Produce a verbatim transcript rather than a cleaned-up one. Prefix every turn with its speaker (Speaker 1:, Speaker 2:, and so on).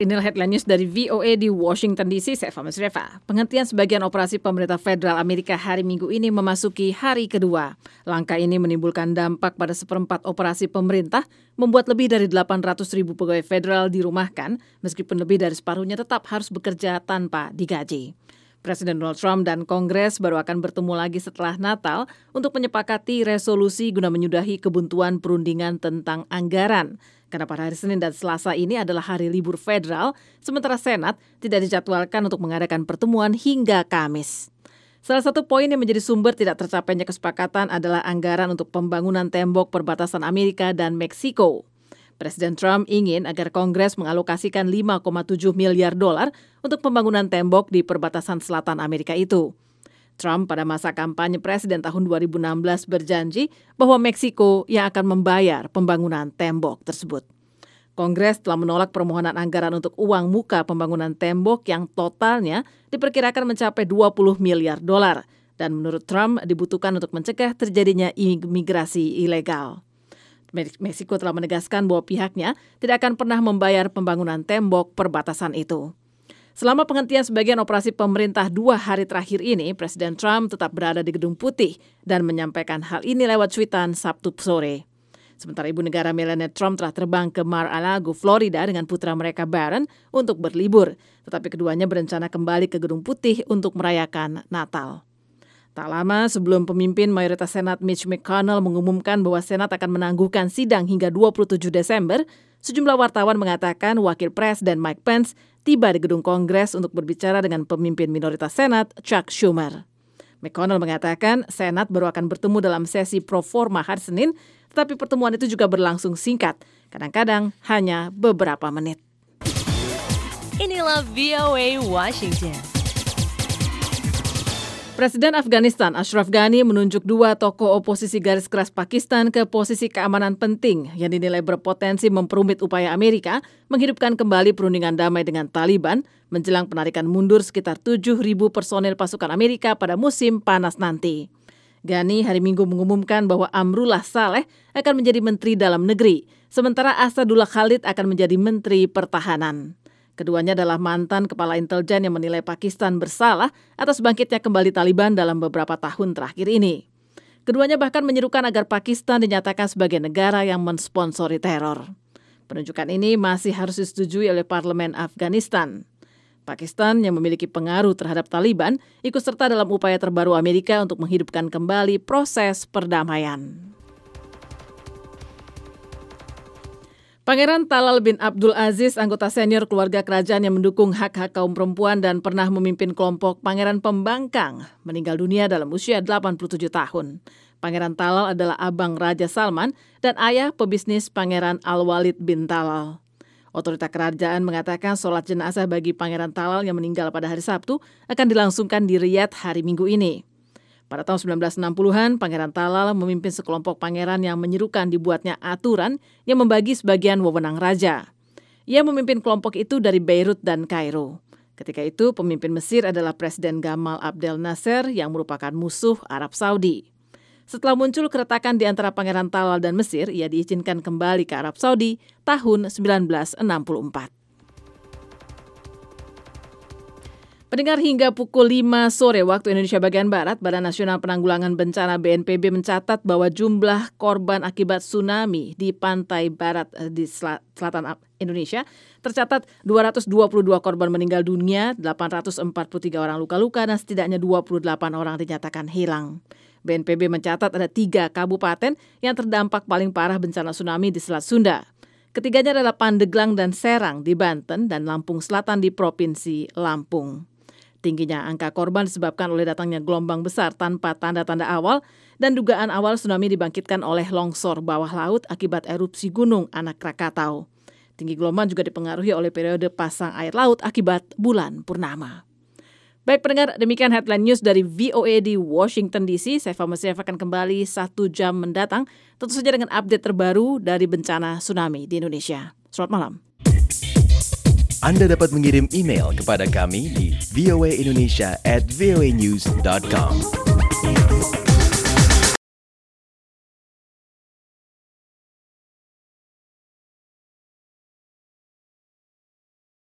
Speaker 1: Inilah headline news dari V O A di Washington D C, saya Fahmi Sreva. Penghentian sebagian operasi pemerintah federal Amerika hari Minggu ini memasuki hari kedua. Langkah ini menimbulkan dampak pada seperempat operasi pemerintah, membuat lebih dari delapan ratus ribu pegawai federal dirumahkan, meskipun lebih dari separuhnya tetap harus bekerja tanpa digaji. Presiden Donald Trump dan Kongres baru akan bertemu lagi setelah Natal untuk menyepakati resolusi guna menyudahi kebuntuan perundingan tentang anggaran. Karena pada hari Senin dan Selasa ini adalah hari libur federal, sementara Senat tidak dijadwalkan untuk mengadakan pertemuan hingga Kamis. Salah satu poin yang menjadi sumber tidak tercapainya kesepakatan adalah anggaran untuk pembangunan tembok perbatasan Amerika dan Meksiko. Presiden Trump ingin agar Kongres mengalokasikan lima koma tujuh miliar dolar untuk pembangunan tembok di perbatasan selatan Amerika itu. Trump pada masa kampanye presiden tahun dua ribu enam belas berjanji bahwa Meksiko yang akan membayar pembangunan tembok tersebut. Kongres telah menolak permohonan anggaran untuk uang muka pembangunan tembok yang totalnya diperkirakan mencapai dua puluh miliar dolar dan menurut Trump dibutuhkan untuk mencegah terjadinya imigrasi ilegal. Meksiko telah menegaskan bahwa pihaknya tidak akan pernah membayar pembangunan tembok perbatasan itu. Selama penghentian sebagian operasi pemerintah dua hari terakhir ini, Presiden Trump tetap berada di Gedung Putih dan menyampaikan hal ini lewat cuitan Sabtu sore. Sementara ibu negara Melania Trump telah terbang ke Mar-a-Lago, Florida dengan putra mereka Barron untuk berlibur. Tetapi keduanya berencana kembali ke Gedung Putih untuk merayakan Natal. Tak lama sebelum pemimpin mayoritas Senat Mitch McConnell mengumumkan bahwa Senat akan menangguhkan sidang hingga dua puluh tujuh Desember, sejumlah wartawan mengatakan Wakil Presiden Mike Pence tiba di gedung Kongres untuk berbicara dengan pemimpin minoritas Senat Chuck Schumer. McConnell mengatakan Senat baru akan bertemu dalam sesi pro forma hari Senin, tetapi pertemuan itu juga berlangsung singkat, kadang-kadang hanya beberapa menit.
Speaker 2: Inilah V O A Washington.
Speaker 1: Presiden Afghanistan Ashraf Ghani menunjuk dua tokoh oposisi garis keras Pakistan ke posisi keamanan penting yang dinilai berpotensi memperumit upaya Amerika menghidupkan kembali perundingan damai dengan Taliban menjelang penarikan mundur sekitar tujuh ribu personel pasukan Amerika pada musim panas nanti. Ghani hari Minggu mengumumkan bahwa Amrullah Saleh akan menjadi Menteri Dalam Negeri, sementara Asadullah Khalid akan menjadi Menteri Pertahanan. Keduanya adalah mantan kepala intelijen yang menilai Pakistan bersalah atas bangkitnya kembali Taliban dalam beberapa tahun terakhir ini. Keduanya bahkan menyerukan agar Pakistan dinyatakan sebagai negara yang mensponsori teror. Penunjukan ini masih harus disetujui oleh parlemen Afghanistan. Pakistan yang memiliki pengaruh terhadap Taliban ikut serta dalam upaya terbaru Amerika untuk menghidupkan kembali proses perdamaian. Pangeran Talal bin Abdul Aziz, anggota senior keluarga kerajaan yang mendukung hak-hak kaum perempuan dan pernah memimpin kelompok Pangeran Pembangkang, meninggal dunia dalam usia delapan puluh tujuh tahun. Pangeran Talal adalah abang Raja Salman dan ayah pebisnis Pangeran Al-Walid bin Talal. Otoritas kerajaan mengatakan sholat jenazah bagi Pangeran Talal yang meninggal pada hari Sabtu akan dilangsungkan di Riyadh hari Minggu ini. Pada tahun sembilan belas enam puluhan, Pangeran Talal memimpin sekelompok pangeran yang menyerukan dibuatnya aturan yang membagi sebagian wewenang raja. Ia memimpin kelompok itu dari Beirut dan Kairo. Ketika itu, pemimpin Mesir adalah Presiden Gamal Abdel Nasser yang merupakan musuh Arab Saudi. Setelah muncul keretakan di antara Pangeran Talal dan Mesir, ia diizinkan kembali ke Arab Saudi tahun sembilan belas enam puluh empat. Pendengar, hingga pukul lima sore waktu Indonesia bagian Barat, Badan Nasional Penanggulangan Bencana B N P B mencatat bahwa jumlah korban akibat tsunami di pantai barat di selatan Indonesia tercatat dua ratus dua puluh dua korban meninggal dunia, delapan ratus empat puluh tiga orang luka-luka, dan setidaknya dua puluh delapan orang dinyatakan hilang. B N P B mencatat ada tiga kabupaten yang terdampak paling parah bencana tsunami di Selat Sunda. Ketiganya adalah Pandeglang dan Serang di Banten dan Lampung Selatan di Provinsi Lampung. Tingginya angka korban disebabkan oleh datangnya gelombang besar tanpa tanda-tanda awal dan dugaan awal tsunami dibangkitkan oleh longsor bawah laut akibat erupsi gunung anak Krakatau. Tinggi gelombang juga dipengaruhi oleh periode pasang air laut akibat bulan purnama. Baik pendengar, demikian headline news dari V O A di Washington D C. Saya Fahmi Sreva akan kembali satu jam mendatang, tentu saja dengan update terbaru dari bencana tsunami di Indonesia. Selamat malam.
Speaker 3: Anda dapat mengirim email kepada kami di voaindonesia at voanews dot com.